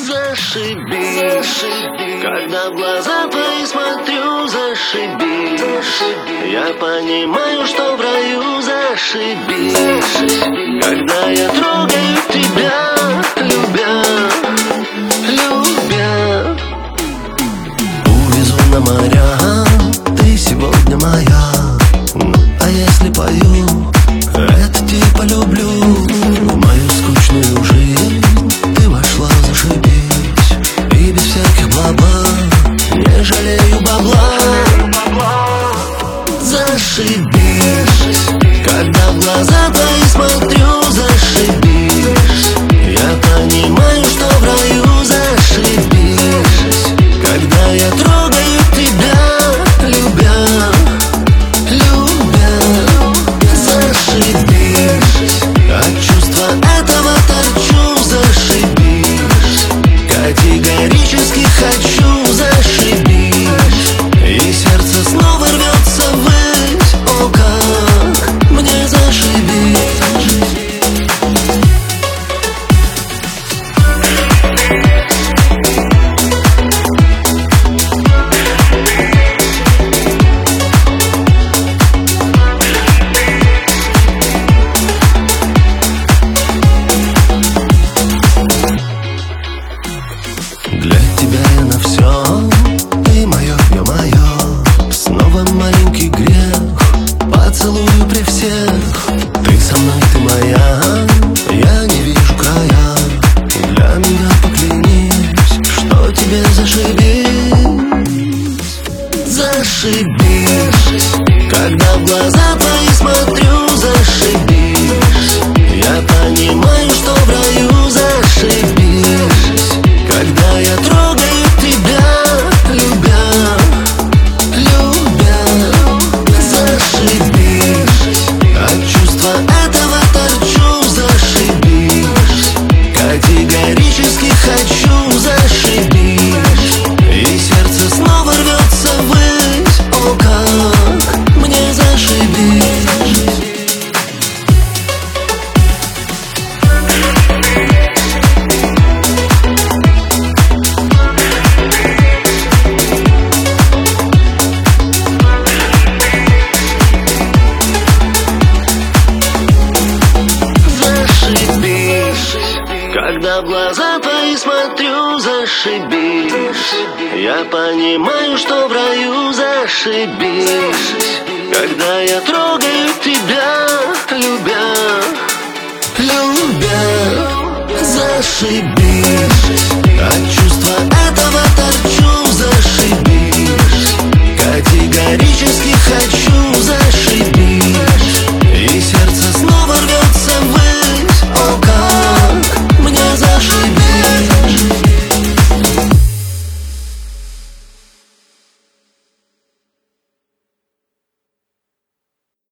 Зашибись, когда в глаза твои смотрю, зашибись. Я понимаю, что в раю зашибись, когда я трогаю тебя, любя. Увезу на моря, ты сегодня моя. А если пою, это типа люблю. В мою скучную жизнь ты вошла, зашибись. И без всяких бла-бла, не жалею бабла. Зашибись, когда в глаза твои смотрю, зашибись. Я понимаю, что в раю зашибись, когда я трогаю тебя, любя. Зашибись, от чувства этого торчу, зашибись. Категорически хочу, зашибись. И сердце снова рвется ввысь, о как мне зашибись. Для тебя я на все, ты мое, я мое. Снова маленький грех, поцелую при всех. Ты со мной, ты моя, я не вижу края. Для меня поклянись, что тебе зашибись. Зашибись, когда в глаза твои смотрю, зашибись. Я понимаю, что в раю зашибись, когда я трогаю тебя, любя. Зашибись, от чувства этого торчу, зашибись. Категорически хочу, зашибись. И сердце снова рвется ввысь, о как мне зашибись. Когда в глаза твои смотрю, зашибись. Я понимаю, что в раю зашибись, когда я трогаю тебя, любя. Зашибись.